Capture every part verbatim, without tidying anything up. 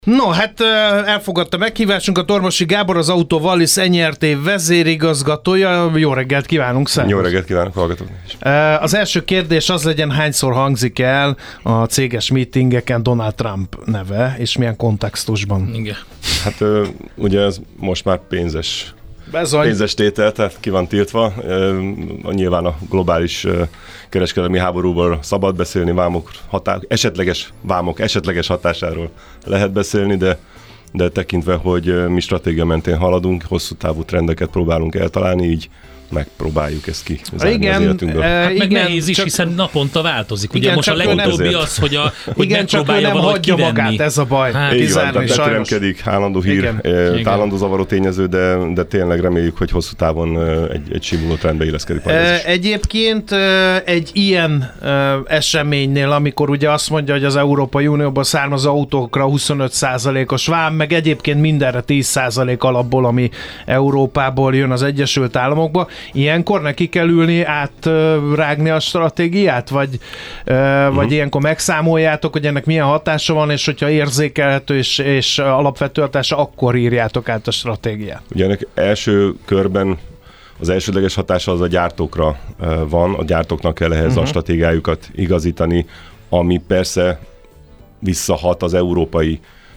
No, hát elfogadta meghívásunkat. Ormosi Gábor, az Autó Wallis en er té vezérigazgatója. Jó reggelt kívánunk, szervusz! Jó reggelt kívánok hallgatóknak is. Az első kérdés az legyen, hányszor hangzik el a céges meetingeken Donald Trump neve, és milyen kontextusban? Igen. Hát ugye ez most már pénzes, Bezony. pénzes tétel, tehát ki van tiltva. Nyilván a globális kereskedelmi háborúból szabad beszélni, vámok, hatá- esetleges vámok, esetleges hatásáról lehet beszélni, de, de tekintve, hogy mi stratégia mentén haladunk, hosszú távú trendeket próbálunk eltalálni, így megpróbáljuk ezt ki az életünkből. Hát meg igen, nehéz is, csak, hiszen naponta változik. Ugye igen, most a legutóbbi nem, az, hogy, a, hogy igen, csak ő nem hagyja kivenni. magát, ez a baj. Hát, így van, kizárni, tehát beteremkedik, állandó hír, Igen. e, állandó zavaró tényező, de, de tényleg reméljük, hogy hosszú távon egy, egy simuló trendbe illeszkedik majd ez is. Egyébként egy ilyen eseménynél, amikor ugye azt mondja, hogy az Európai Unióból származó autókra huszonöt százalékos vám, meg egyébként mindenre tíz százalék alapból, ami Európából jön az Egyesült Államokba, ilyenkor neki kell ülni, átrágni a stratégiát, vagy, uh-huh. vagy ilyenkor megszámoljátok, hogy ennek milyen hatása van, és hogyha érzékelhető és, és alapvető hatása, akkor írjátok át a stratégiát. Ugye ennek első körben az elsődleges hatása az a gyártókra van, a gyártóknak kell ehhez uh-huh. a stratégiájukat igazítani, ami persze visszahat az európai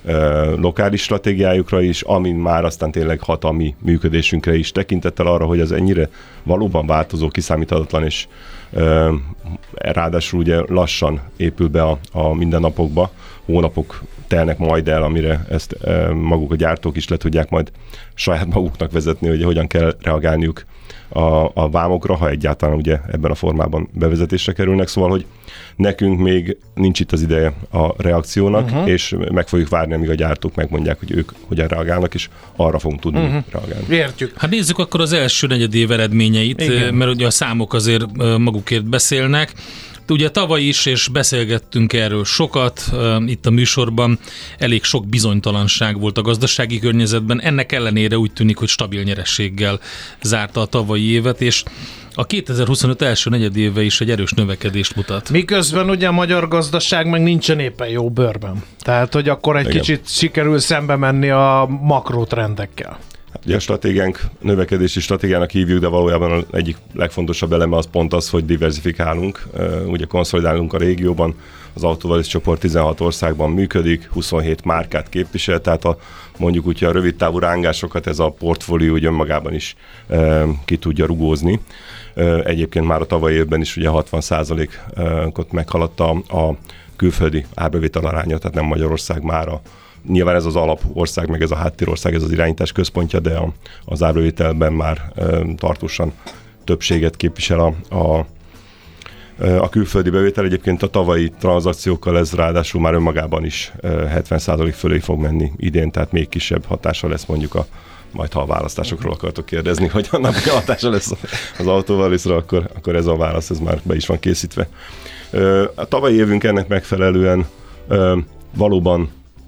lokális stratégiájukra is, amin már aztán tényleg hat a mi működésünkre is, tekintettel arra, hogy ez ennyire valóban változó, kiszámíthatatlan, és e, ráadásul ugye lassan épül be a, a mindennapokba, hónapok telnek majd el, amire ezt e, maguk a gyártók is le tudják majd saját maguknak vezetni, hogy hogyan kell reagálniuk a, a vámokra, ha egyáltalán ugye ebben a formában bevezetésre kerülnek, szóval, hogy nekünk még nincs itt az ideje a reakciónak, uh-huh. és meg fogjuk várni, amíg a gyártók megmondják, hogy ők hogyan reagálnak, és arra fogunk tudni uh-huh. reagálni. Értjük. Hát nézzük akkor az első negyedév eredményeit, igen. mert ugye a számok azért magukért beszélnek. Ugye tavaly is, és beszélgettünk erről sokat, itt a műsorban elég sok bizonytalanság volt a gazdasági környezetben, ennek ellenére úgy tűnik, hogy stabil nyerességgel zárta a tavalyi évet, és a kétezer-huszonöt első negyedéve is egy erős növekedést mutat. Miközben ugye a magyar gazdaság meg nincsen éppen jó bőrben. Tehát, hogy akkor egy igen. kicsit sikerül szembe menni a makrotrendekkel. Ugye a stratégiánk, növekedési stratégiának hívjuk, de valójában az egyik legfontosabb eleme az pont az, hogy diversifikálunk. Ugye konszolidálunk a régióban, az Autó Wallis csoport tizenhat országban működik, huszonhét márkát képvisel, tehát a, mondjuk úgy, a rövid távú rángásokat ez a portfólió ugye önmagában is e, ki tudja rugózni. E, egyébként már a tavalyi évben is ugye hatvan százalékot meghaladta a, a külföldi árbevétel aránya, tehát nem Magyarország már a nyilván ez az alapország, meg ez a háttérország, ez az irányítás központja, de a, az árbevételben már e, tartósan többséget képvisel a, a, a külföldi bevétel. Egyébként a tavalyi tranzakciókkal ez ráadásul már önmagában is e, hetven százalék fölé fog menni idén, tehát még kisebb hatása lesz mondjuk a majd ha a választásokról akartok kérdezni, hogy annak mi hatása lesz az Autó Wallisra, akkor, akkor ez a válasz, ez már be is van készítve. E, a tavalyi évünk ennek megfelelően e, valóban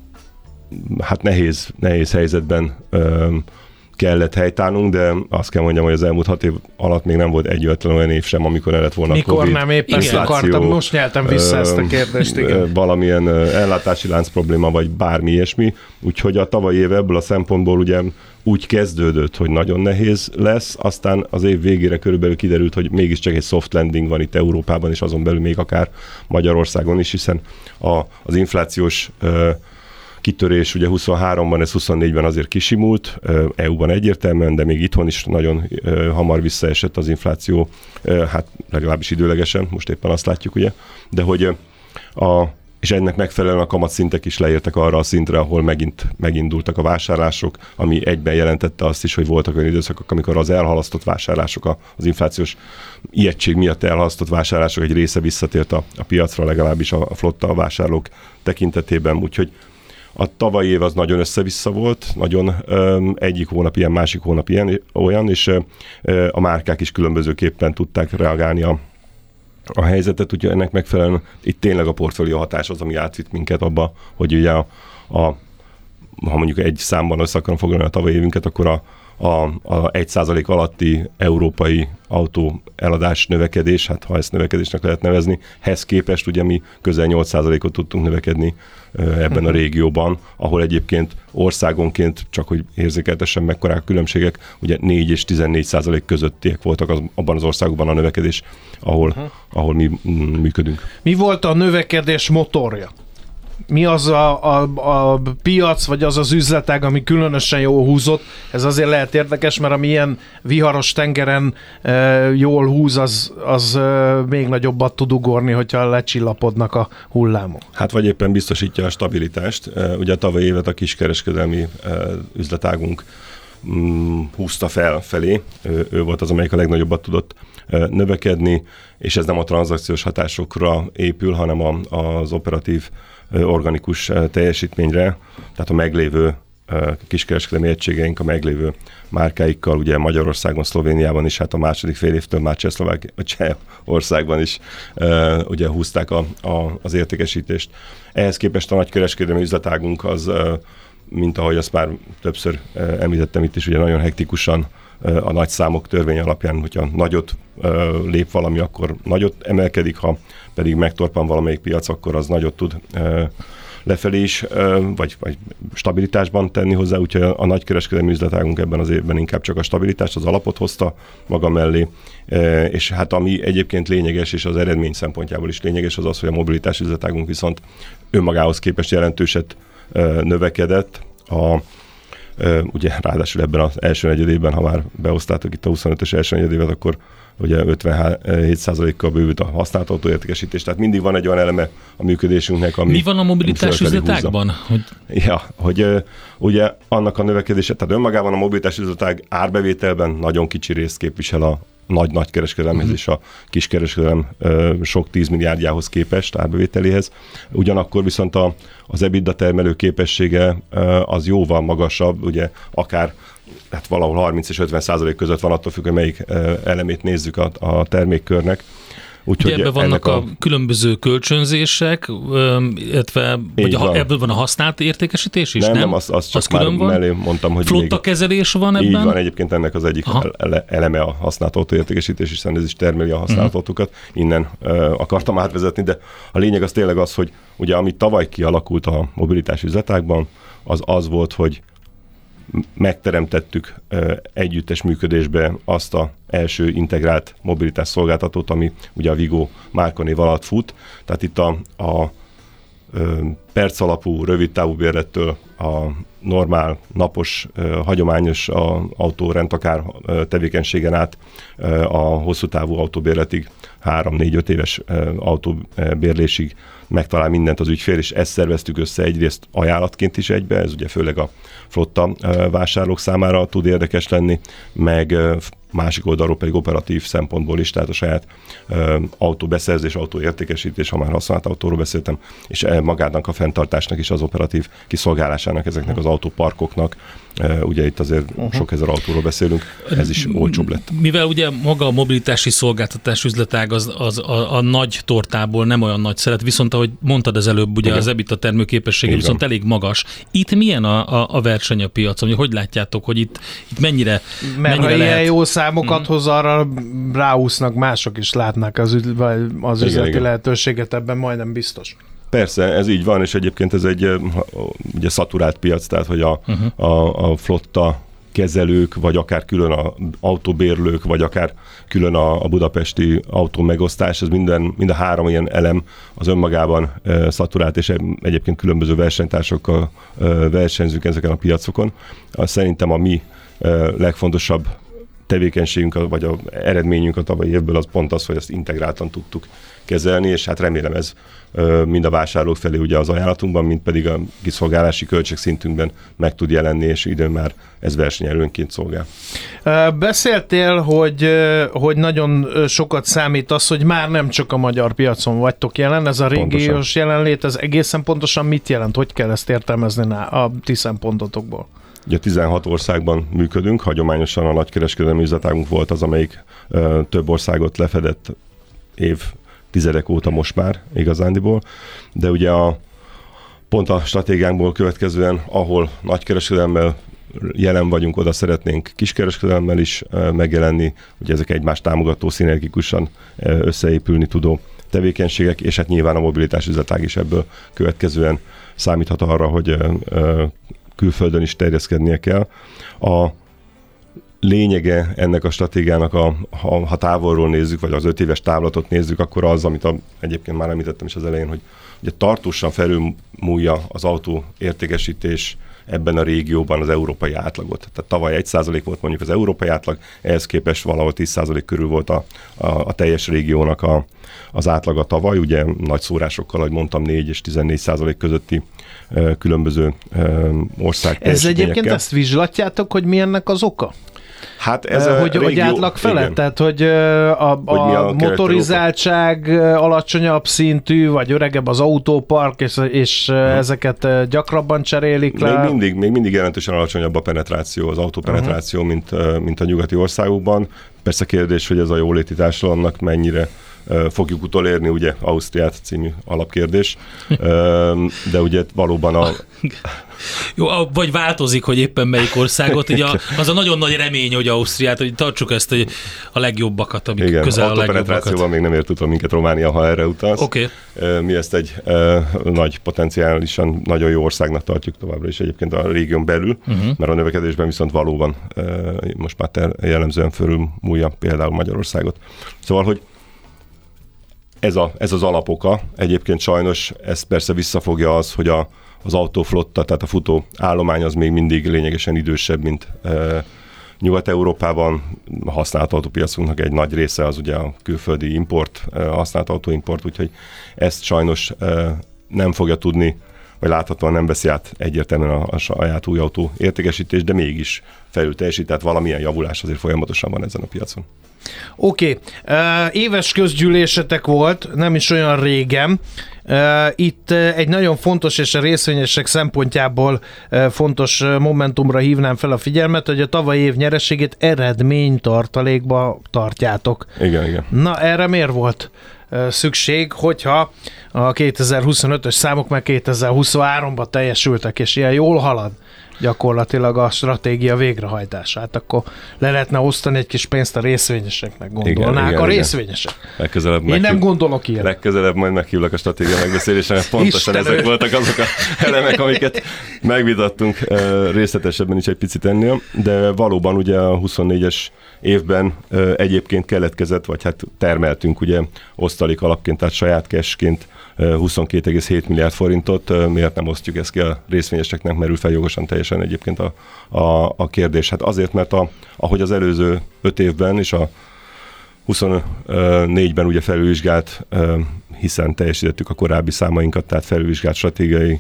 hát nehéz, nehéz helyzetben ö, kellett helytállnunk, de azt kell mondjam, hogy az elmúlt hat év alatt még nem volt egyetlen olyan év sem, amikor el lett volna mikor Covid. nem, éppen ezt akartam, most nyeltem vissza ö, ezt a kérdést, igen. Valamilyen ellátási lánc probléma, vagy bármi ilyesmi, úgyhogy a tavalyi év ebből a szempontból ugye úgy kezdődött, hogy nagyon nehéz lesz, aztán az év végére körülbelül kiderült, hogy mégiscsak egy soft landing van itt Európában, és azon belül még akár Magyarországon is, hiszen a, az inflációs ö, kitörés ugye huszonháromban, ez huszonnégyben azért kisimult, é u-ban egyértelműen, de még itthon is nagyon hamar visszaesett az infláció, hát legalábbis időlegesen, most éppen azt látjuk, ugye, de hogy a, és ennek megfelelően a kamatszintek is leértek arra a szintre, ahol megint megindultak a vásárlások, ami egyben jelentette azt is, hogy voltak olyan időszakok, amikor az elhalasztott vásárlások, az inflációs ijegység miatt elhalasztott vásárlások egy része visszatért a, a piacra, legalábbis a flotta a vásárlók tekintetében, úgyhogy a tavalyi év az nagyon össze-vissza volt, nagyon um, egyik hónap ilyen, másik hónap ilyen, olyan, és uh, a márkák is különbözőképpen tudták reagálni a, a helyzetet, úgyhogy ennek megfelelően itt tényleg a portfólió hatás az, ami átvitt minket abba, hogy ugye a, a ha mondjuk egy számban össze akarom foglalni a tavalyi évünket, akkor a, a, a egy százalék alatti európai autó eladás növekedés, hát ha ezt növekedésnek lehet nevezni, hez képest ugye mi közel nyolc százalékot tudtunk növekedni ebben a régióban, ahol egyébként országonként, csak hogy érzékeltesen mekkorák a különbségek, ugye négy és tizennégy százalék közöttiek voltak az, abban az országokban a növekedés, ahol, uh-huh. ahol mi működünk. Mi volt a növekedés motorja? Mi az a, a, a piac, vagy az az üzletág, ami különösen jól húzott? Ez azért lehet érdekes, mert ami ilyen viharos tengeren e, jól húz, az, az e, még nagyobbat tud ugorni, hogyha lecsillapodnak a hullámok. Hát vagy éppen biztosítja a stabilitást. Ugye a tavalyi évet a kiskereskedelmi e, üzletágunk mm, húzta fel felé. Ő, ő volt az, amelyik a legnagyobbat tudott e, növekedni, és ez nem a tranzakciós hatásokra épül, hanem a, az operatív organikus teljesítményre, tehát a meglévő kiskereskedelmi egységeink, a meglévő márkáikkal, ugye Magyarországon, Szlovéniában is, hát a második fél évtől már Csehországban is ugye húzták a, a, az értékesítést. Ehhez képest a nagykereskedelmi üzletágunk az, mint ahogy azt már többször említettem itt is, ugye nagyon hektikusan a nagy számok törvény alapján, hogyha nagyot lép valami, akkor nagyot emelkedik, ha pedig megtorpan valamelyik piac, akkor az nagyot tud lefelé is, vagy, vagy stabilitásban tenni hozzá, úgyhogy a, a nagykereskedelmi üzletágunk ebben az évben inkább csak a stabilitást, az alapot hozta maga mellé, és hát ami egyébként lényeges, és az eredmény szempontjából is lényeges, az az, hogy a mobilitás üzletágunk viszont önmagához képest jelentőset növekedett. A Ugye ráadásul ebben az első negyedében, ha már beosztáltuk itt a huszonötös első negyedévet, akkor ugye ötvenhét százalékkal bővült a használt autóértékesítés, tehát mindig van egy olyan eleme a működésünknek, ami... Mi van a mobilitás üzletágban? Hogy... Ja, hogy ugye annak a növekedése, tehát önmagában a mobilitás üzletág árbevételben nagyon kicsi részt képvisel a nagy-nagy kereskedelemhez uh-huh. és a kiskereskedelem sok tíz milliárdjához képest árbevételéhez. Ugyanakkor viszont a, az EBITDA termelő képessége az jóval magasabb, ugye akár hát valahol harminc és ötven százalék között van, attól függ, hogy melyik elemét nézzük a, a termékkörnek. Úgyhogy ebben vannak a, a különböző kölcsönzések, illetve vagy a, ebből van a használt értékesítés is, nem? Nem, nem az, az csak az már külön van? Mellé mondtam, hogy flotta kezelés van ebben? Így van, egyébként ennek az egyik Aha. eleme a használt autóértékesítés, hiszen ez is termeli a használt uh-huh. autókat. Innen uh, akartam átvezetni, de a lényeg az tényleg az, hogy ugye ami tavaly kialakult a mobilitás üzletágban, az az volt, hogy megteremtettük uh, együttes működésbe azt a első integrált mobilitás szolgáltatót, ami ugye a Vigo márkanév alatt fut. Tehát itt a, a uh, perc alapú, rövid távú bérlettől a normál, napos, uh, hagyományos uh, autórendtakár uh, tevékenységen át uh, a hosszú távú autóbérletig, három-négy-öt éves uh, autóbérlésig megtalál mindent az ügyfél, és ezt szerveztük össze egyrészt ajánlatként is egybe, ez ugye főleg a flotta uh, vásárlók számára tud érdekes lenni, meg uh, másik oldalról pedig operatív szempontból is, tehát a saját uh, autóbeszerzés, autóértékesítés, ha már használt autóról beszéltem, és uh, magának a fenntartásnak is az operatív kiszolgálásának ezeknek az autóparkoknak. Uh, ugye itt azért uh-huh. sok ezer autóról beszélünk, ez is olcsóbb lett. Mivel ugye maga a mobilitási szolgáltatás üzletág az, az a, a nagy tortából nem olyan nagy szeret, viszont ahogy mondtad az előbb, ugye Igen. az EBITDA termőképessége Igen. viszont elég magas. Itt milyen a, a, a verseny a piacon? Hogy látjátok, hogy itt, itt mennyire, Mert mennyire ha lehet... ilyen jó számokat mm. hoz, arra ráúsznak, mások is látnak az, ügy, az Igen, üzleti Igen. lehetőséget, ebben majdnem biztos. Persze, ez így van, és egyébként ez egy ugye szaturált piac, tehát hogy a, uh-huh. a, a flotta kezelők, vagy akár külön a autóbérlők, vagy akár külön a, a budapesti autó megosztás, ez minden, mind a három ilyen elem az önmagában e, szaturált, és egyébként különböző versenytársakkal e, versenyzünk ezeken a piacokon. Azt szerintem a mi e, legfontosabb tevékenységünk, vagy a eredményünk a tavalyi évből az pont az, hogy ezt integráltan tudtuk kezelni, és hát remélem ez mind a vásárlók felé ugye az ajánlatunkban, mind pedig a kiszolgálási költségszintünkben meg tud jelenni, és időn már ez versenyelőnként szolgál. Beszéltél, hogy, hogy nagyon sokat számít az, hogy már nem csak a magyar piacon vagytok jelen, ez a régiós jelenlét, ez egészen pontosan mit jelent? Hogy kell ezt értelmezni a ti szempontotokból? Ugye tizenhat országban működünk, hagyományosan a nagykereskedelmi üzletágunk volt az, amelyik ö, több országot lefedett év tizedek óta most már igazándiból, de ugye a, pont a stratégiánkból következően, ahol nagykereskedelemmel jelen vagyunk, oda szeretnénk kiskereskedelemmel is megjelenni, ugye ezek egymást támogató, szinergikusan összeépülni tudó tevékenységek, és hát nyilván a mobilitás üzletág is ebből következően számíthat arra, hogy külföldön is terjeszkednie kell. A lényege ennek a stratégiának, a, ha, ha távolról nézzük, vagy az öt éves távlatot nézzük, akkor az, amit a, egyébként már említettem is az elején, hogy ugye tartósan felülmúlja az autó értékesítés ebben a régióban az európai átlagot. Tehát tavaly egy százalék volt mondjuk az európai átlag, ehhez képest valahol tíz százalék körül volt a, a, a teljes régiónak a, az átlaga tavaly, ugye nagy szórásokkal, ahogy mondtam, négy és tizennégy százalék közötti ö, különböző ö, ország. Ez egyébként ezt vizslatjátok, hogy mi ennek az oka? Hát ez hogy, régió, hogy átlag felett? igen. Tehát, hogy a, a, hogy a motorizáltság alacsonyabb szintű, vagy öregebb az autópark, és, és hmm. ezeket gyakrabban cserélik le? Még mindig, még mindig jelentősen alacsonyabb a penetráció, az autópenetráció, uh-huh. mint, mint a nyugati országokban. Persze kérdés, hogy ez a jóléti társadalomnak mennyire fogjuk utolérni, ugye Ausztriát című alapkérdés, de ugye valóban a... Jó, vagy változik, hogy éppen melyik országot, ugye az a nagyon nagy remény, hogy Ausztriát, hogy tartsuk ezt hogy a legjobbakat, amik igen, közel a legjobbakat. Igen, autópenetrációban még nem ért utol minket Románia, ha erre utalsz. Okay. Mi ezt egy uh, nagy, potenciálisan nagyon jó országnak tartjuk továbbra is egyébként a régión belül, uh-huh. mert a növekedésben viszont valóban uh, most már ter- jellemzően fölülmúlja például Magyarországot. Szóval, hogy Ez, a, ez az alapoka. Egyébként sajnos ez persze visszafogja az, hogy a, az autóflotta, tehát a futó állomány az még mindig lényegesen idősebb, mint e, Nyugat-Európában. A használt autópiacunknak egy nagy része az ugye a külföldi import, e, használt autóimport, úgyhogy ezt sajnos e, nem fogja tudni, vagy láthatóan nem veszi át egyértelműen a, a saját új autó értékesítés, de mégis felül teljesít, tehát valamilyen javulás azért folyamatosan van ezen a piacon. Oké, okay. uh, éves közgyűlésetek volt, nem is olyan régen. Uh, itt uh, egy nagyon fontos és a részvényesek szempontjából uh, fontos uh, momentumra hívnám fel a figyelmet, hogy a tavalyi év nyereségét eredménytartalékba tartjátok. Igen, igen. Na, erre miért volt uh, szükség, hogyha a kétezer-huszonötös számok meg kétezer-huszonháromban teljesültek, és ilyen jól halad gyakorlatilag a stratégia végrehajtását, akkor le lehetne osztani egy kis pénzt a részvényeseknek, gondolnák igen, a igen, részvényesek. Legközelebb Én meghív... nem gondolok ilyen. Legközelebb majd meghívlak a stratégia megbeszélésre, mert pontosan ezek voltak azok a elemek, amiket megvitattunk részletesebben is egy picit ennél, de valóban ugye a huszonnégyes évben egyébként keletkezett, vagy hát termeltünk ugye osztalék alapként, tehát saját cashként huszonkét egész hét milliárd forintot, miért nem osztjuk ezt ki a részvényeseknek, merül fel jogosan teljesen egyébként a, a, a kérdés. Hát azért, mert a, ahogy az előző öt évben és a huszonnégyben ugye felülvizsgált, hiszen teljesítettük a korábbi számainkat, tehát felülvizsgált stratégiai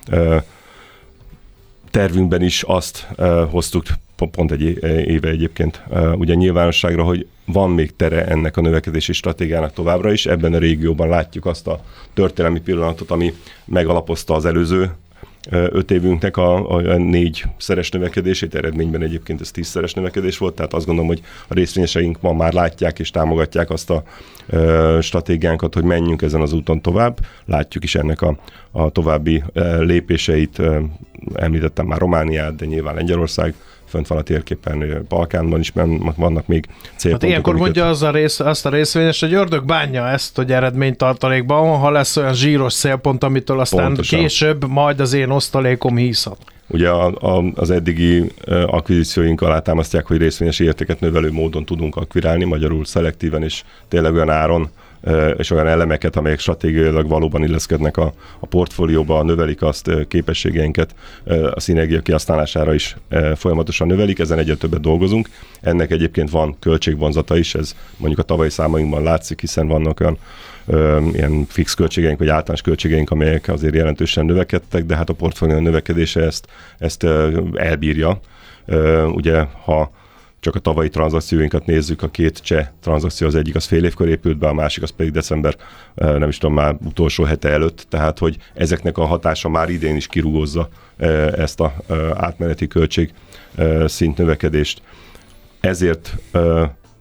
tervünkben is azt hoztuk, pont egy éve egyébként ugye nyilvánosságra, hogy van még tere ennek a növekedési stratégiának továbbra is. Ebben a régióban látjuk azt a történelmi pillanatot, ami megalapozta az előző öt évünknek a, a négyszeres növekedését, eredményben egyébként ez tízszeres növekedés volt, tehát azt gondolom, hogy a részvényeseink ma már látják és támogatják azt a ö, stratégiánkat, hogy menjünk ezen az úton tovább. Látjuk is ennek a, a további ö, lépéseit, ö, említettem már Romániát, de nyilván Lengyelország, fönt van a térképen, Balkánban is vannak még célpontok. Hát ilyenkor amiket... mondja az a rész, azt a részvényes, hogy ördög bánja ezt, hogy eredménytartalékban van, ha lesz olyan zsíros célpont, amitől aztán pontosan. Később majd az én osztalékom hízhat. Ugye a, a, az eddigi akvizícióink alátámasztják, hogy részvényes értéket növelő módon tudunk akvirálni, magyarul szelektíven és tényleg olyan áron, és olyan elemeket, amelyek stratégiailag valóban illeszkednek a, a portfólióba, növelik azt, képességeinket, a szinergia kihasználására is folyamatosan növelik, ezen egyre többet dolgozunk. Ennek egyébként van költségvonzata is, ez mondjuk a tavalyi számainkban látszik, hiszen vannak olyan ö, ilyen fix költségeink, vagy általános költségeink, amelyek azért jelentősen növekedtek, de hát a portfólió növekedése ezt, ezt elbírja. Ö, ugye, ha csak a tavalyi tranzakcióinkat nézzük, a két cseh tranzakció, az egyik az fél évkor épült be, a másik az pedig december, nem is tudom, már utolsó hete előtt, tehát hogy ezeknek a hatása már idén is kirúgozza ezt a átmeneti költség szint növekedést. Ezért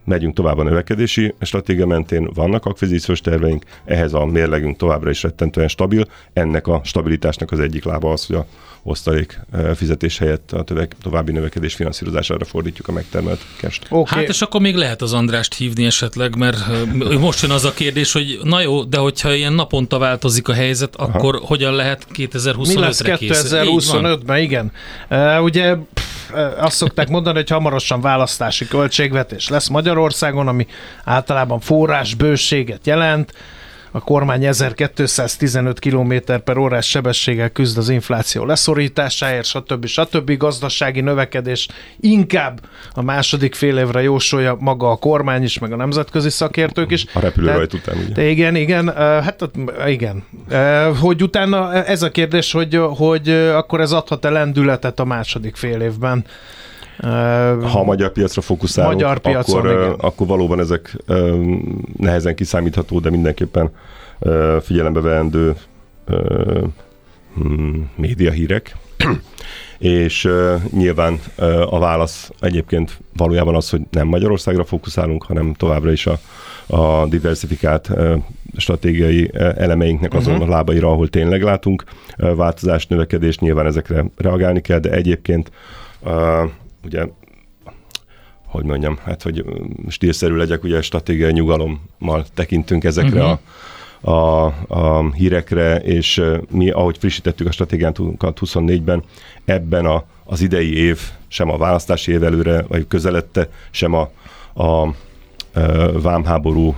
megyünk tovább a növekedési stratégia mentén, vannak akvizíciós terveink, ehhez a mérlegünk továbbra is rettentően stabil. Ennek a stabilitásnak az egyik lába az, hogy a osztalék fizetés helyett a további növekedés finanszírozására fordítjuk a megtermelt cash-t. Okay. Hát és akkor még lehet az Andrást hívni esetleg, mert most jön az a kérdés, hogy na jó, de hogyha ilyen naponta változik a helyzet, Aha. akkor hogyan lehet kétezer-huszonötre kész? Mi lesz kétezer-huszonötben, igen. Uh, ugye pff, azt szokták mondani, hogy hamarosan választási költségvetés lesz Magyarországon, ami általában forrásbőséget jelent. A kormány ezerkétszáztizenöt kilométer per órás sebességgel küzd az infláció leszorításáért, stb. stb. Gazdasági növekedés inkább a második fél évre jósolja maga a kormány is, meg a nemzetközi szakértők is. A repülőrajt után, ugye? Igen, igen, hát igen. Hogy utána ez a kérdés, hogy, hogy akkor ez adhat-e lendületet a második fél évben? Ha a magyar piacra fókuszálunk, magyar piacon, akkor, akkor valóban ezek nehezen kiszámítható, de mindenképpen figyelembe veendő médiahírek. És nyilván a válasz egyébként valójában az, hogy nem Magyarországra fókuszálunk, hanem továbbra is a, a diversifikált stratégiai elemeinknek azon uh-huh. a lábaira, ahol tényleg látunk változást, növekedést, nyilván ezekre reagálni kell, de egyébként ugye, hogy mondjam, hát, hogy stílszerű legyek, ugye stratégiai nyugalommal tekintünk ezekre uh-huh. a, a, a hírekre, és mi, ahogy frissítettük a stratégiánkat huszonnégyben, ebben a, az idei év, sem a választási év előre, vagy közelette, sem a, a, a vámháború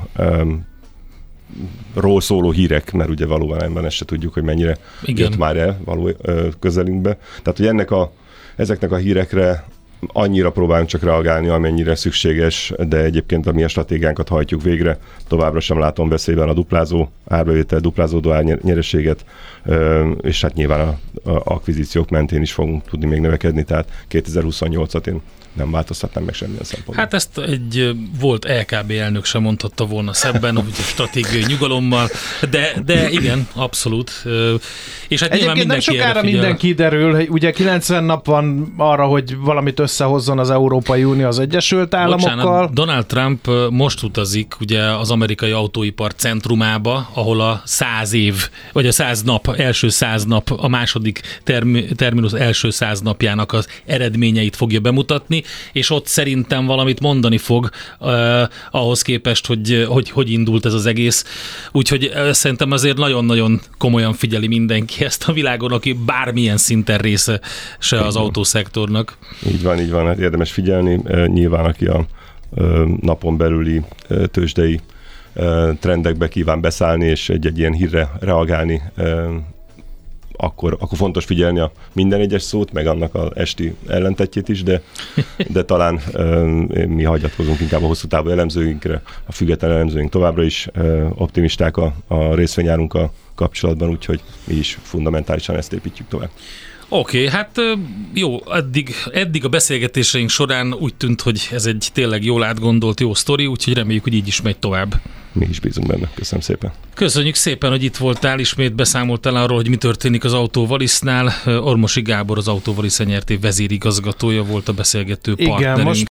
ról szóló hírek, mert ugye valóban ebben ezt se tudjuk, hogy mennyire Igen. jött már el való közelünkbe. Tehát, hogy ennek a, ezeknek a hírekre annyira próbálunk csak reagálni, amennyire szükséges, de egyébként a mi a stratégiánkat hajtjuk végre. Továbbra sem látom veszélyben a duplázó árbevétel, duplázódó árnyereséget, és hát nyilván a, a akvizíciók mentén is fogunk tudni még növekedni, tehát kétezer-huszonnyolcat én nem változtatnám meg semmilyen szempontból. Hát ezt egy volt é ká bé elnök sem mondhatta volna szebben, hogy a stratégiai nyugalommal, de, de igen, abszolút. És hát egyébként nem sokára minden kiderül, ugye kilencven nap van arra, hogy valamit összehozzon az Európai Unió az Egyesült Államokkal. Bocsánat, Donald Trump most utazik ugye az amerikai autóipar centrumába, ahol a száz év, vagy a száz nap, első száz nap, a második term- terminus első száz napjának az eredményeit fogja bemutatni, és ott szerintem valamit mondani fog uh, ahhoz képest, hogy, hogy hogy indult ez az egész. Úgyhogy uh, szerintem azért nagyon-nagyon komolyan figyeli mindenki ezt a világon, aki bármilyen szinten része se az autószektornak. Így van, így van, hát érdemes figyelni. Uh, nyilván, aki a uh, napon belüli uh, tőzsdei uh, trendekbe kíván beszállni, és egy-egy ilyen hírre reagálni, uh, Akkor, akkor fontos figyelni a minden egyes szót, meg annak az esti ellentetjét is, de, de talán uh, mi hagyatkozunk inkább a hosszú távú elemzőinkre, a független elemzőink továbbra is uh, optimisták a, a részvényárunkkal kapcsolatban, úgyhogy mi is fundamentálisan ezt építjük tovább. Oké, okay, hát jó, eddig, eddig a beszélgetéseink során úgy tűnt, hogy ez egy tényleg jól átgondolt, jó sztori, úgyhogy reméljük, hogy így is megy tovább. Mi is bízunk benne. Köszönöm szépen. Köszönjük szépen, hogy itt voltál, ismét beszámoltál arról, hogy mi történik az Autovalisznál. Ormosi Gábor, az Autovalisz en er té vezérigazgatója volt a beszélgető partnerünk. Igen, most